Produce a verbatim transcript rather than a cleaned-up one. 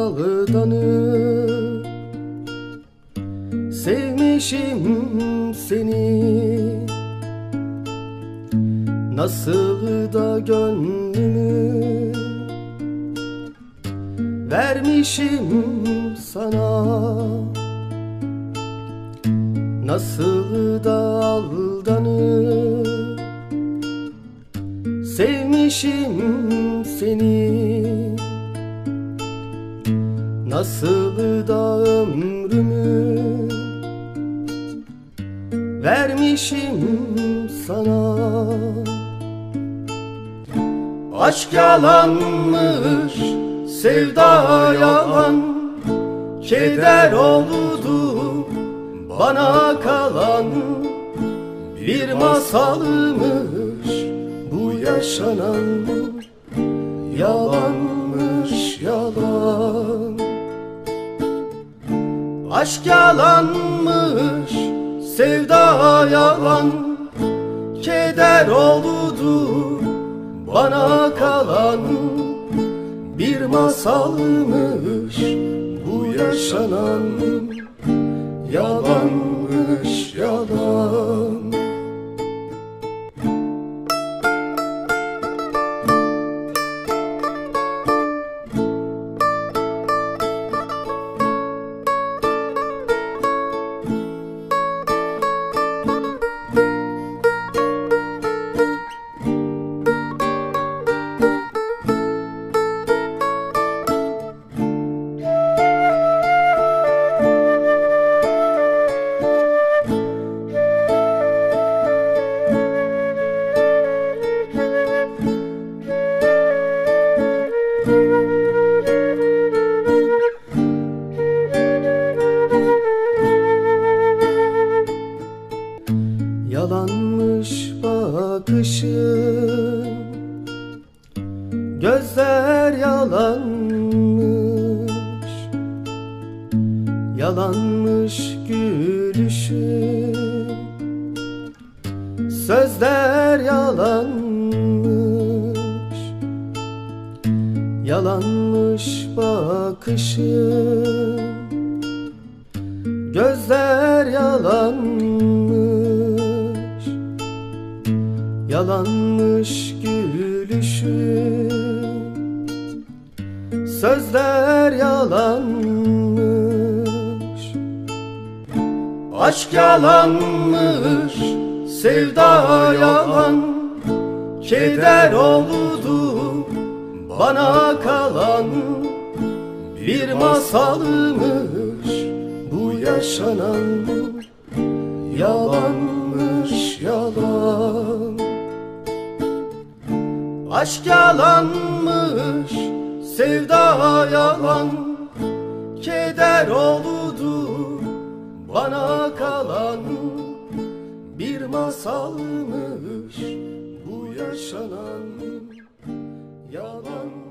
aldanıp sevmişim seni. Nasıl da gönlümü vermişim sana. Nasıl da aldanıp sevmişim seni. Nasıl da ömrümü vermişim sana. Aşk yalanmış, sevda yalan, keder oldu bana kalan. Bir masalmış bu yaşanan, yalanmış yalan. Aşk yalanmış, sevda yalan, keder oldu bana kalan. Bir masalmış bu yaşanan, yalanmış yalan. Yalanmış bakışın, gözler yalanmış. Yalanmış gülüşün, sözler yalanmış. Yalanmış bakışın, gözler yalanmış. Yalanmış gülüşün, sözler yalanmış. Aşk yalanmış, sevda yalan, keder oldu bana kalan. Bir masalmış bu yaşanan, yalanmış yalan. Aşk yalanmış, sevda yalan, keder oldu bana kalan. Bir masalmış bu yaşanan, yalan.